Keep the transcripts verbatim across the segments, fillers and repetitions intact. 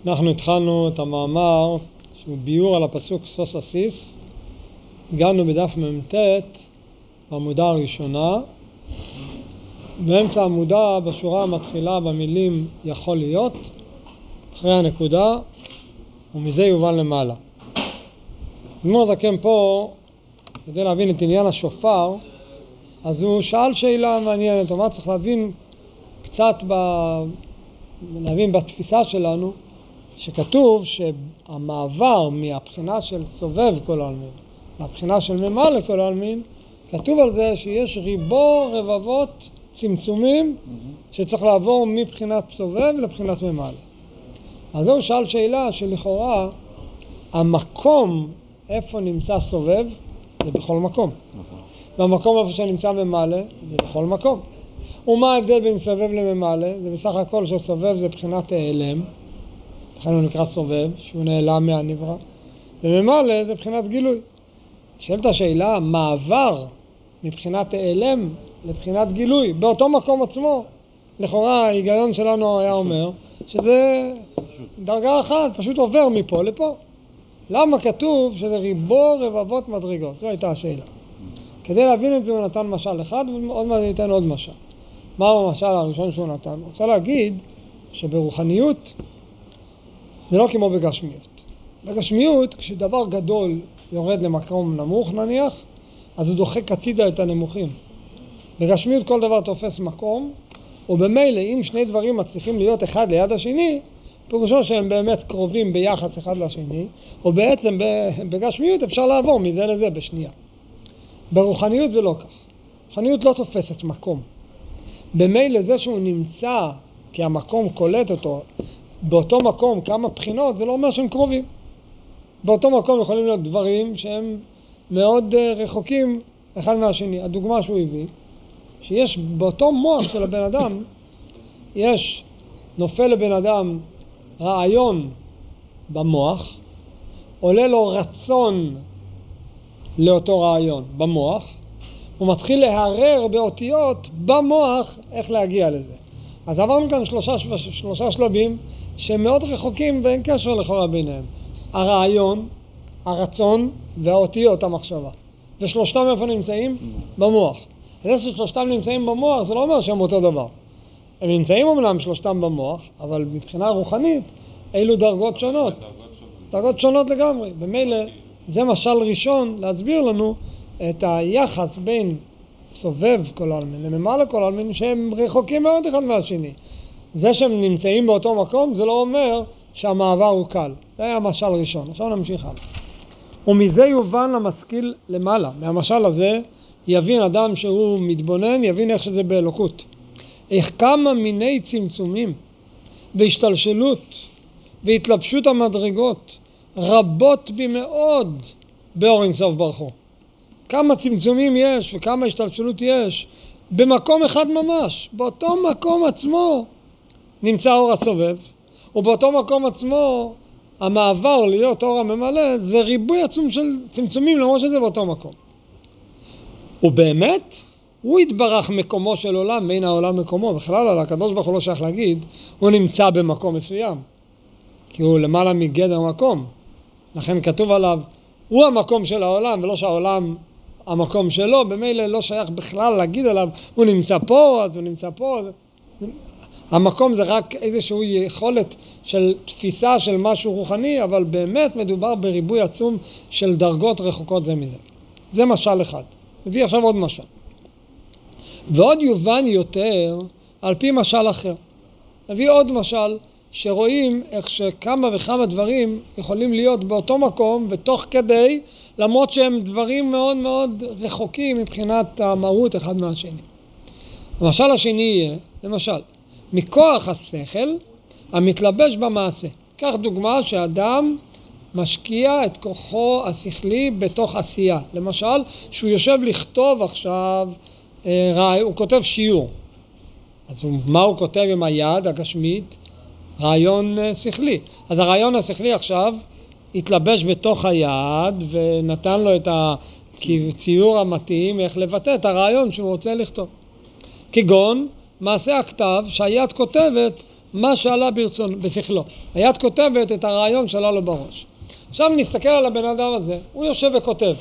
אנחנו התחלנו את המאמר שהוא ביור על הפסוק סוס אסיס. הגענו בדף ממ"ט בעמודה הראשונה. באמצע העמודה בשורה המתחילה במילים יכול להיות, אחרי הנקודה, ומזה יובן למעלה. אדמו"ר הזקן פה, כדי להבין את עניין השופר, אז הוא שאל שאלה מעניינת, מה צריך להבין קצת ב... להבין בתפיסה שלנו, שכתוב שהמעבר מהבחינה של סובב כל העלמין לבחינה של ממלא כל העלמין, כתוב על זה שיש ריבו רבבות צמצומים שצריך לעבור מבחינת סובב לבחינת ממלא. אז הוא שאל שאלה שלכאורה המקום איפה נמצא סובב זה בכל מקום, והמקום איפה שנמצא ממלא זה בכל מקום. ומה ההבדל בין סובב לממלא? זה בסך הכל שסובב זה בחינת העלם, לכן הוא נקרא סובב, שהוא נעלם מהנברא, וממלא זה בחינת גילוי. שאלת השאלה, מעבר מבחינת העלם לבחינת גילוי באותו מקום עצמו, לכאורה ההיגיון שלנו היה אומר שזה דרגה אחת, פשוט עובר מפה לפה. למה כתוב שזה ריבו רבבות מדרגות? זו הייתה השאלה. כדי להבין את זה הוא נתן משל אחד, ועוד מעט ניתן עוד משל. מהו המשל הראשון שהוא נתן? הוא רוצה להגיד שברוחניות זה לא כמו בגשמיות. בגשמיות, כשדבר גדול יורד למקום נמוך נניח, אז הוא דוחק הצידה את הנמוכים. בגשמיות כל דבר תופס מקום, ובמילא אם שני דברים מצליחים להיות אחד ליד השני, פירושו שהם באמת קרובים ביחס אחד לשני, או בעצם בגשמיות אפשר לעבור מזה לזה בשנייה. ברוחניות זה לא כך. רוחניות לא תופסת מקום. במילא זה שהוא נמצא, כי המקום קולט אותו, באותו מקום כמה בחינות, זה לא אומר שהם קרובים. באותו מקום יכולים להיות דברים שהם מאוד רחוקים אחד מהשני. הדוגמה שהוא הביא, שיש באותו מוח של הבן אדם, יש נופל לבן אדם רעיון במוח, עולה לו רצון לאותו רעיון במוח, הוא מתחיל להרר באותיות במוח איך להגיע לזה. אז עברנו כאן שלושה, שלושה שלבים שהם מאוד רחוקים ואין קשר לכאורה ביניהם. הרעיון, הרצון והאותיות, המחשבה. ושלושתם איפה נמצאים? במוח. זה ששלושתם נמצאים במוח זה לא אומר שהם אותו דבר. הם נמצאים אומנם שלושתם במוח, אבל מבחינה רוחנית אילו דרגות שונות. דרגות שונות לגמרי. במילא זה משל ראשון להסביר לנו את היחס בין סובב כל העלמין לממלא כל העלמין שהם רחוקים מאוד אחד מהשני. זה שהם נמצאים באותו מקום זה לא אומר שהמעבר הוא קל. זה היה משל ראשון. עכשיו נמשיך הלאה. ומזה יובן למשכיל למעלה. מהמשל הזה יבין אדם שהוא מתבונן, יבין איך שזה באלוקות. איך כמה מיני צמצומים והשתלשלות והתלבשות המדרגות רבות במאוד באור אין סוף ברכו. כמה צמצומים יש וכמה השתלשלות יש במקום אחד ממש. באותו מקום עצמו נמצא אור הסובב, ובאותו מקום עצמו המעבר להיות אור הממלא זה ריבוי עצום של צמצומים למרות שזה באותו מקום. ובאמת הוא התברך מקומו של עולם בין העולם מקומו. בכלל על הקדוש ברוך הוא לא שייך להגיד הוא נמצא במקום מסוים, כי הוא למעלה מגדר מקום. לכן כתוב עליו הוא המקום של העולם ולא שהעולם המקום שלו. במילא לא שייך בכלל להגיד עליו הוא נמצא פה אז הוא נמצא פה. המקום זה רק איזושהי יכולת של תפיסה של משהו רוחני, אבל באמת מדובר בריבוי עצום של דרגות רחוקות זה מזה. זה משל אחד. מביא עכשיו עוד משל. ועוד יובן יותר על פי משל אחר. מביא עוד משל שרואים איך שכמה וכמה דברים יכולים להיות באותו מקום ותוך כדי, למרות שהם דברים מאוד מאוד רחוקים מבחינת המהות אחד מהשני. המשל השני יהיה, למשל, מכוח השכל המתלבש במעשה. כך דוגמה שאדם משקיע את כוחו השכלי בתוך עשייה. למשל, שהוא יושב לכתוב עכשיו, הוא כותב שיעור. אז מה הוא כותב עם היד הגשמית? רעיון שכלי. אז הרעיון השכלי עכשיו התלבש בתוך היד ונתן לו את הציור המתאים איך לבטא את הרעיון שהוא רוצה לכתוב. כגון מעשה הכתב שהיד כותבת מה שעלה ברצון, בשכלו. היד כותבת את הרעיון שעלה לו בראש. עכשיו נסתכל על הבן אדם הזה, הוא יושב וכותב.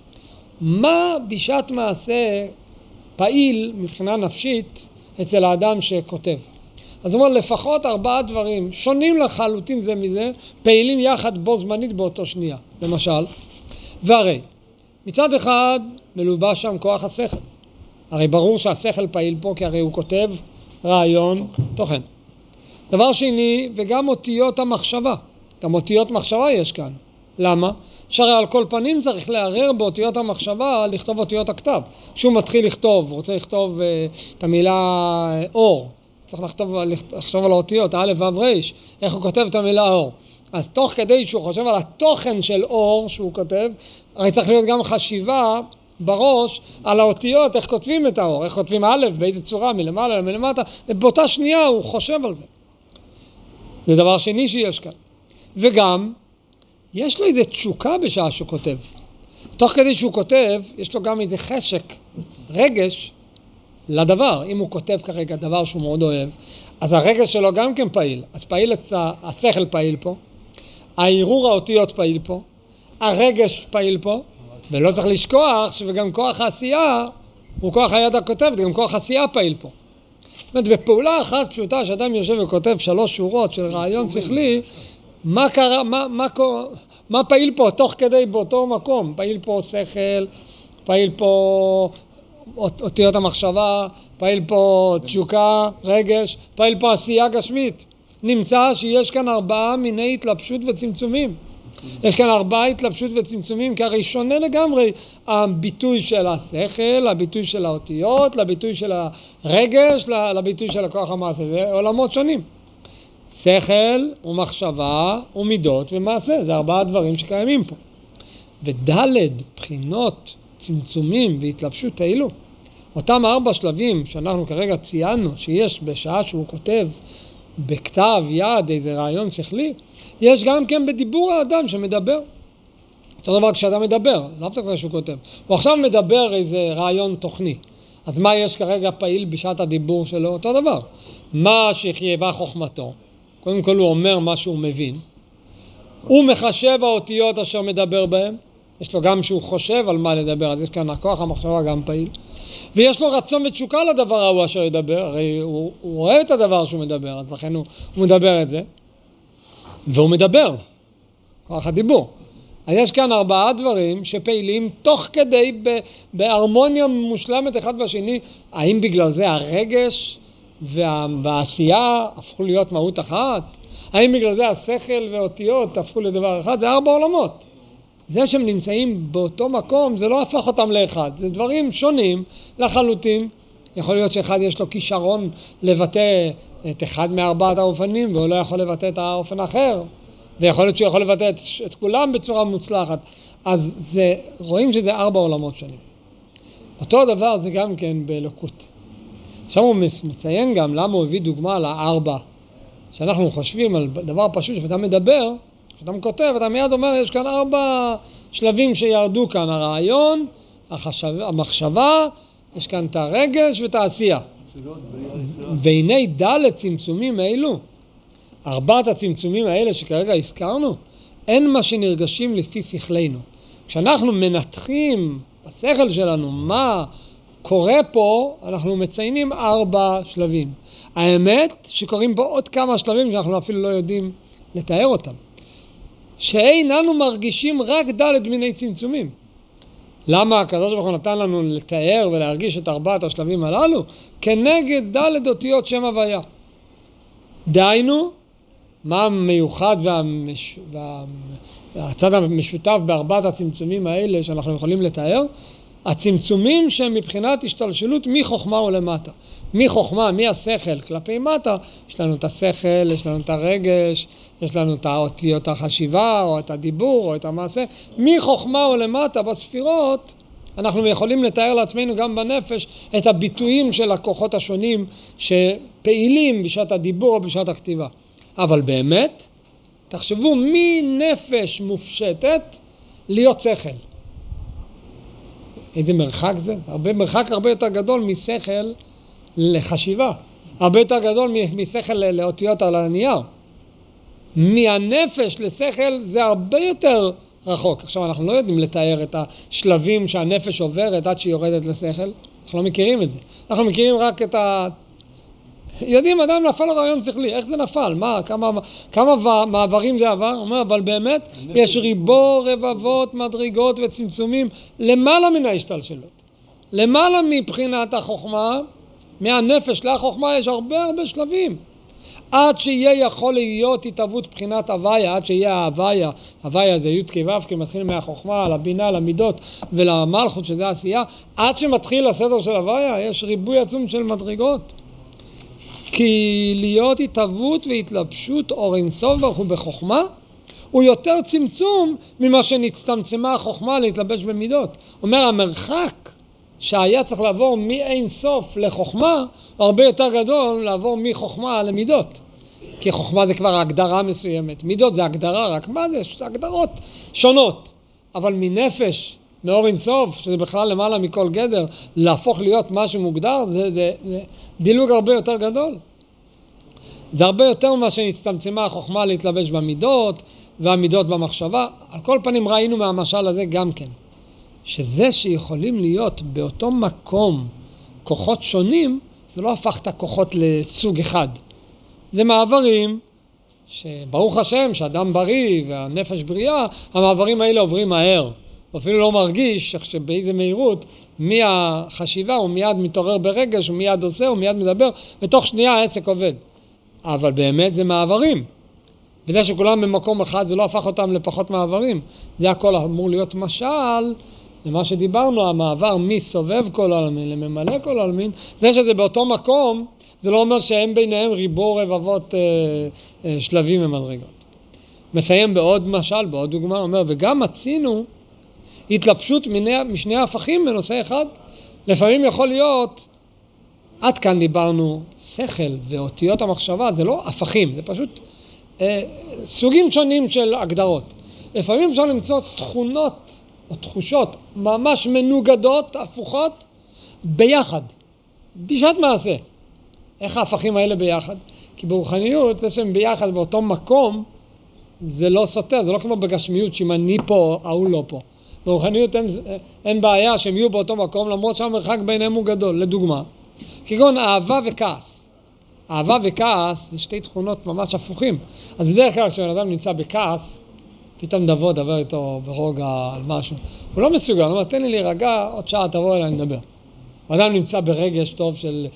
מה בשעת מעשה פעיל מבחינה נפשית אצל האדם שכותב? אז הוא אומר, לפחות ארבעה דברים שונים לחלוטין זה מזה, פעילים יחד בו זמנית באותו שנייה, למשל. והרי, מצד אחד מלובש שם כוח השכל. הרי ברור שהשכל פעיל פה, כי הרי הוא כותב רעיון, תוכן. דבר שני, וגם אותיות המחשבה. גם אותיות מחשבה יש כאן. למה? שהרי על כל פנים צריך לערער באותיות המחשבה לכתוב אותיות הכתב. כשהוא מתחיל לכתוב, רוצה לכתוב uh, את המילה אור, צריך לכתוב, לחשוב על האותיות, א' ו' ר', איך הוא כותב את המילה אור. אז תוך כדי שהוא חושב על התוכן של אור שהוא כותב, הרי צריך להיות גם חשיבה בראש על האותיות, איך כותבים את האור, איך כותבים א', באיזה צורה, מלמעלה, מלמטה, ובאותה שנייה הוא חושב על זה. זה דבר שני שיש כאן. וגם, יש לו איזו תשוקה בשעה שהוא כותב. תוך כדי שהוא כותב, יש לו גם איזה חשק, רגש, לדבר. אם הוא כותב כרגע דבר שהוא מאוד אוהב, אז הרגש שלו גם כן פעיל. אז פעיל את השכל פעיל פה, העירור האותיות פעיל פה, הרגש פעיל פה, ולא צריך לשכוח שגם כוח העשייה הוא כוח היד הכותבת, גם כוח העשייה פעיל פה. זאת אומרת, בפעולה אחת פשוטה, שאדם יושב וכותב שלוש שורות של רעיון שכלי, מה קרה, מה, מה, מה פעיל פה תוך כדי באותו מקום? פעיל פה שכל, פעיל פה אותיות המחשבה, פעיל פה תשוקה, רגש, פעיל פה עשייה גשמית. נמצא שיש כאן ארבעה מיני התלבשות וצמצומים. יש כאן ארבעה התלבשות וצמצומים, כי הרי שונה לגמרי הביטוי של השכל, הביטוי של האותיות, לביטוי של הרגש, לביטוי של הכוח המעשה. זה עולמות שונים. שכל ומחשבה ומידות ומעשה. זה ארבעה דברים שקיימים פה. ודלת בחינות, צמצומים והתלבשות האלו. אותם ארבע שלבים שאנחנו כרגע ציינו, שיש בשעה שהוא כותב בכתב יד איזה רעיון שכלי, יש גם כן בדיבור האדם שמדבר. אותו דבר כשאדם מדבר, לא דווקא שהוא כותב. הוא עכשיו מדבר איזה רעיון תוכני. אז מה יש כרגע פעיל בשעת הדיבור שלו? אותו דבר. מה שחייבה חוכמתו. קודם כל הוא אומר מה שהוא מבין. הוא מחשב האותיות אשר מדבר בהם. יש לו גם שהוא חושב על מה לדבר, אז יש כאן הכוח המחשבה גם פעיל. ויש לו רצון ותשוקה לדבר ההוא אשר ידבר, הרי הוא, הוא אוהב את הדבר שהוא מדבר, אז לכן הוא, הוא מדבר את זה. והוא מדבר, כוח הדיבור. אז יש כאן ארבעה דברים שפעילים תוך כדי בהרמוניה מושלמת אחד בשני. האם בגלל זה הרגש וה, והעשייה הפכו להיות מהות אחת? האם בגלל זה השכל ואותיות הפכו לדבר אחד? זה ארבע עולמות. זה שהם נמצאים באותו מקום, זה לא הפך אותם לאחד. זה דברים שונים לחלוטין. יכול להיות שאחד יש לו כישרון לבטא את אחד מארבעת האופנים, והוא לא יכול לבטא את האופן האחר. ויכול להיות שהוא יכול לבטא את, את כולם בצורה מוצלחת. אז זה, רואים שזה ארבע עולמות שונים. אותו דבר זה גם כן באלוקות. עכשיו הוא מציין גם למה הוא הביא דוגמה לארבע. שאנחנו חושבים על דבר פשוט, שאתה מדבר, כשאתה כותב, אתה מיד אומר, יש כאן ארבע שלבים שירדו כאן, הרעיון, החשב, המחשבה, יש כאן את הרגש ואת העשייה. והנה ד' צמצומים האלו, ארבעת הצמצומים האלה שכרגע הזכרנו, אין מה שנרגשים לפי שכלנו. כשאנחנו מנתחים בשכל שלנו מה קורה פה, אנחנו מציינים ארבע שלבים. האמת שקוראים פה עוד כמה שלבים שאנחנו אפילו לא יודעים לתאר אותם. שאיננו מרגישים רק ד' מיני צמצומים. למה הקדוש ברוך הוא נתן לנו לתאר ולהרגיש את ארבעת השלבים הללו? כנגד ד' אותיות שם הוויה. דהיינו, מה המיוחד והמש... וה... והצד המשותף בארבעת הצמצומים האלה שאנחנו יכולים לתאר? הצמצומים שהם מבחינת השתלשלות מחוכמה ולמטה. מחוכמה, מהשכל כלפי מטה, יש לנו את השכל, יש לנו את הרגש, יש לנו את האותיות החשיבה, או את הדיבור, או את המעשה. מחוכמה ולמטה בספירות, אנחנו יכולים לתאר לעצמנו גם בנפש את הביטויים של הכוחות השונים שפעילים בשעת הדיבור או בשעת הכתיבה. אבל באמת, תחשבו מנפש מופשטת להיות שכל. איזה מרחק זה? הרבה, מרחק הרבה יותר גדול משכל לחשיבה. הרבה יותר גדול משכל לאותיות על הנייר. מהנפש לשכל זה הרבה יותר רחוק. עכשיו אנחנו לא יודעים לתאר את השלבים שהנפש עוברת עד שהיא יורדת לשכל. אנחנו לא מכירים את זה. אנחנו מכירים רק את ה... יודעים, אדם נפל לרעיון שכלי, איך זה נפל? מה, כמה, כמה מעברים זה עבר? אומר, אבל באמת יש ריבו, רבבות, מדרגות וצמצומים למעלה מן ההשתלשלות. למעלה מבחינת החוכמה, מהנפש לחוכמה יש הרבה הרבה שלבים. עד שיהיה יכול להיות התאבות בחינת הוויה, עד שיהיה ההוויה, הוויה זה י' כו' כי מתחיל מהחוכמה, לבינה, למידות ולמלכות שזה עשייה, עד שמתחיל הסדר של הוויה, יש ריבוי עצום של מדרגות. כי להיות התאבות והתלבשות אור אינסוף ברוך הוא בחוכמה, הוא יותר צמצום ממה שנצטמצמה החוכמה להתלבש במידות. אומר, המרחק שהיה צריך לעבור מאין סוף לחוכמה, הרבה יותר גדול לעבור מחוכמה למידות. כי חוכמה זה כבר הגדרה מסוימת. מידות זה הגדרה, רק מה זה? זה הגדרות שונות. אבל מנפש, מאור אין סוף, שזה בכלל למעלה מכל גדר, להפוך להיות משהו מוגדר, זה, זה, זה דילוג הרבה יותר גדול. זה הרבה יותר ממה שנצטמצמה החוכמה להתלבש במידות, והמידות במחשבה. על כל פנים ראינו מהמשל הזה גם כן. שזה שיכולים להיות באותו מקום כוחות שונים, זה לא הפך את הכוחות לסוג אחד. זה מעברים שברוך השם שאדם בריא והנפש בריאה, המעברים האלה עוברים מהר. הוא אפילו לא מרגיש שבאיזה מהירות מהחשיבה הוא מיד מתעורר ברגש, הוא מיד עושה, הוא מיד מדבר, ותוך שנייה העסק עובד. אבל באמת זה מעברים. בזה שכולם במקום אחד זה לא הפך אותם לפחות מעברים. זה הכל אמור להיות משל למה שדיברנו, המעבר מסובב כל העלמין לממלא כל העלמין. זה שזה באותו מקום, זה לא אומר שהם ביניהם ריבו רבבות אה, אה, שלבים ומדרגות. מסיים בעוד משל, בעוד דוגמה, אומר, וגם מצינו התלבשות מני, משני ההפכים בנושא אחד. לפעמים יכול להיות, עד כאן דיברנו, שכל ואותיות המחשבה, זה לא הפכים, זה פשוט אה, סוגים שונים של הגדרות. לפעמים אפשר למצוא תכונות או תחושות ממש מנוגדות, הפוכות, ביחד, בשעת מעשה. איך ההפכים האלה ביחד? כי ברוחניות, זה שהם ביחד באותו מקום, זה לא סותר, זה לא כמו בגשמיות, שאם אני פה, ההוא לא פה. ברוחניות אין, אין בעיה שהם יהיו באותו מקום, למרות שהמרחק ביניהם הוא גדול. לדוגמה, כגון אהבה וכעס. אהבה וכעס זה שתי תכונות ממש הפוכים. אז בדרך כלל כשבן אדם נמצא בכעס, פתאום דבוא, דבר איתו ברוגע על משהו. הוא לא מסוגל, הוא אומר, תן לי להירגע, עוד שעה תבוא אליי, נדבר. אדם נמצא ברגש טוב של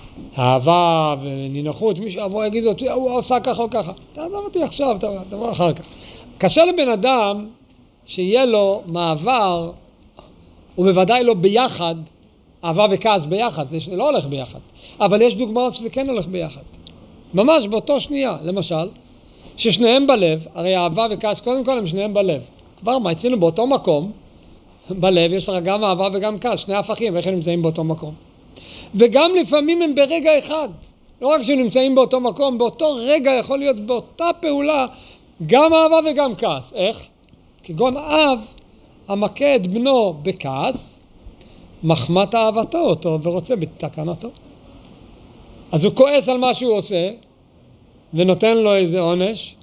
אהבה ונינוחות, מישהו יבוא יגיד אותי, הוא עושה ככה או ככה. תעזוב אותי עכשיו, תבוא אחר כך. קשה לבן אדם שיהיה לו מעבר, ובוודאי לא ביחד, אהבה וכעס ביחד, זה לא הולך ביחד. אבל יש דוגמאות שזה כן הולך ביחד. ממש באותו שנייה, למשל, ששניהם בלב, הרי אהבה וכעס קודם כל הם שניהם בלב. כבר מה, אצלנו באותו מקום, בלב יש לך גם אהבה וגם כעס, שני הפכים, איך הם נמצאים באותו מקום. וגם לפעמים הם ברגע אחד, לא רק שהם נמצאים באותו מקום, באותו רגע יכול להיות באותה פעולה, גם אהבה וגם כעס. איך? כגון אב המכה את בנו בכעס, מחמת אהבתו אותו ורוצה בתקנתו. אז הוא כועס על מה שהוא עושה, ונותן לו איזה עונש,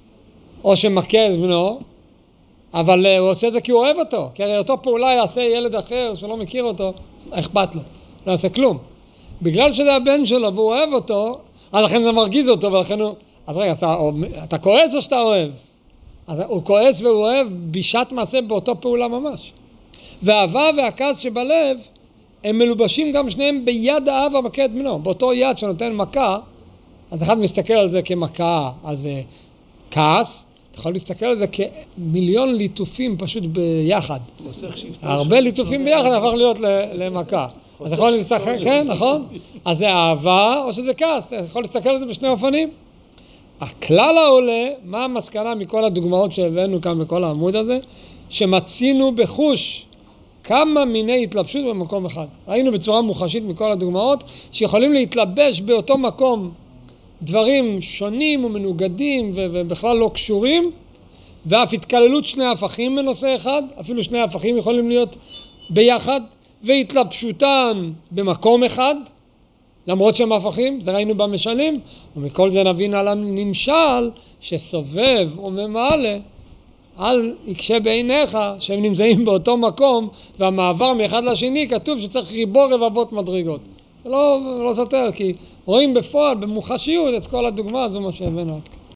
או שמכה את בנו, אבל הוא עושה את זה כי הוא אוהב אותו, כי הרי אותו פעולה יעשה ילד אחר שלא מכיר אותו, אכפת לו, לא יעשה כלום. בגלל שזה הבן שלו והוא אוהב אותו, אז לכן זה מרגיז אותו, ולכן הוא... אז רגע, אתה, אתה כועס או שאתה אוהב? אז הוא כועס והוא אוהב בשעת מעשה באותו פעולה ממש. והאהבה והכעס שבלב, הם מלובשים גם שניהם ביד האב המכה את בנו. באותו יד שנותן מכה, אז אחד מסתכל על זה כמכה, אז כעס, אתה יכול להסתכל על זה כמיליון ליטופים פשוט ביחד. הרבה ליטופים ביחד הפך להיות למכה. אז אתה יכול להסתכל, כן, נכון? אז זה אהבה או שזה כעס, אתה יכול להסתכל על זה בשני אופנים. הכלל העולה, מה המסקנה מכל הדוגמאות שהבאנו כאן בכל העמוד הזה? שמצינו בחוש כמה מיני התלבשות במקום אחד. ראינו בצורה מוחשית מכל הדוגמאות שיכולים להתלבש באותו מקום דברים שונים ומנוגדים ובכלל לא קשורים, ואף התקללות שני הפכים בנושא אחד, אפילו שני הפכים יכולים להיות ביחד, והתלבשותן במקום אחד, למרות שהם הפכים, זה ראינו במשלים, ומכל זה נבין על הנמשל שסובב וממלא על יקשה בעיניך, שהם נמצאים באותו מקום, והמעבר מאחד לשני כתוב שצריך ריבו רבבות מדרגות. זה לא, לא סותר, כי רואים בפועל, במוחשיות, את כל הדוגמה הזו מה שהבאנו עד כאן.